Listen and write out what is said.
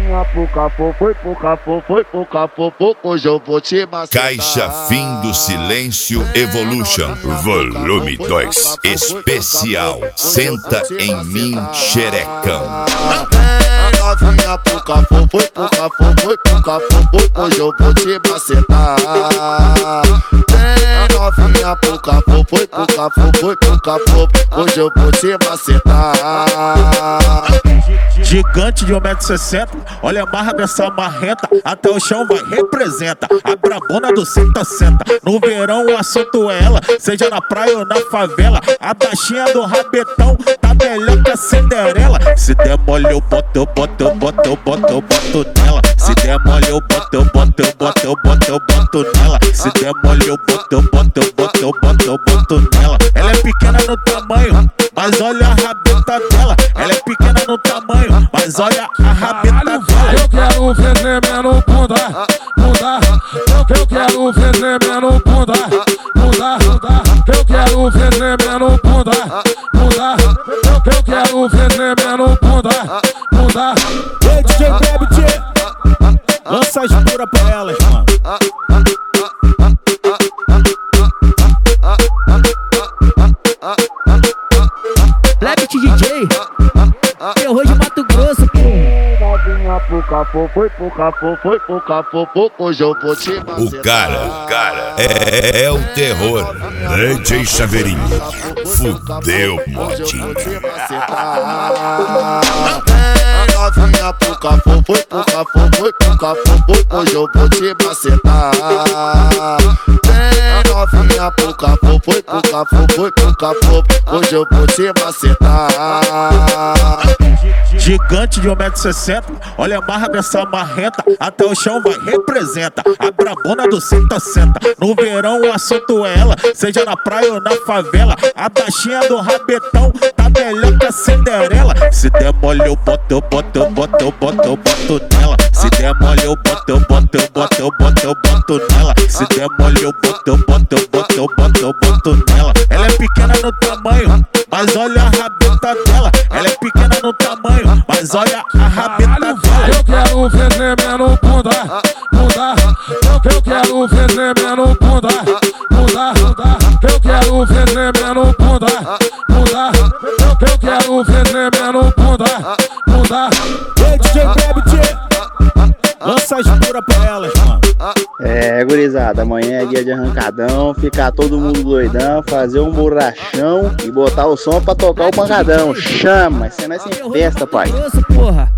Novinha pro cafô, foi pro cafô, foi pro cafô, hoje eu vou te macetar. Caixa Fim do Silêncio Evolution, volume 2, especial. Senta em mim, xerecão. Novinha pro cafô, foi pro cafô, foi pro cafô, hoje eu vou te macetar. Novinha pro cafô, foi pro cafô, foi pro cafô, hoje eu vou te macetar. Gigante de 1,60 m, olha a marra dessa marrenta, até o chão vai, representa a brabona do senta-senta. No verão o assunto é ela, seja na praia ou na favela, a baixinha do rabetão tá melhor que a Cinderela. Se der mole eu boto, eu boto, eu boto, eu boto, eu boto nela. Se der mole eu boto, eu boto, eu boto, eu boto, eu boto nela. Se der mole eu boto, eu boto, eu boto, eu boto, eu boto nela. Ela é pequena no tamanho, mas olha a rabeta dela. Ela é pequena no tamanho, mas olha a rabeta dela. Eu quero ver tremendo bunda, bunda. Eu quero ver tremendo bunda, bunda. Eu quero ver tremendo bunda, bunda. Eu quero ver tremendo bunda, bunda. Ei, DJ Bebit, lança as puras pra elas, mano. Bebit DJ, terror de Mato Grosso, pô. Novinha pro cafô, foi pro cafô, foi pro cafô, hoje eu vou te macetar. O cara é o terror. DJ Chaveirinho, fudeu, modinho. Novinha pro cafô, foi pro cafô, foi pro cafô, hoje eu vou te macetar. Novinha pro cafô, foi pro cafô, foi pro cafô, hoje eu vou te macetar. Gigante de 1,60 m, olha a marra dessa marrenta, até o chão vai, representa a brabona do senta-senta. No verão o assunto é ela, seja na praia ou na favela, a baixinha do rabetão tá melhor que a Cinderela. Se der mole eu boto, eu boto, eu boto, eu boto, eu boto nela. Se der mole eu boto, eu boto, eu boto, eu boto, eu boto nela. Se der mole eu boto, eu boto, eu boto, eu boto, eu boto nela. Ela é pequena no tamanho, mas olha a rabeta dela. Ela é pequena no tamanho, mas olha a rabeta dela. Eu quero ver tremendo bunda, bunda. Eu quero ver tremendo bunda, bunda. Eu quero ver tremendo bunda, bunda. Eu quero ver tremendo bunda, bunda. Ei, DJ Bebit, lança as puras pra elas, mano. É, gurizada, amanhã é dia de arrancadão, ficar todo mundo doidão, fazer um borrachão e botar o som pra tocar o pancadão. Chama, isso não é sem festa, pai. Grosso, porra.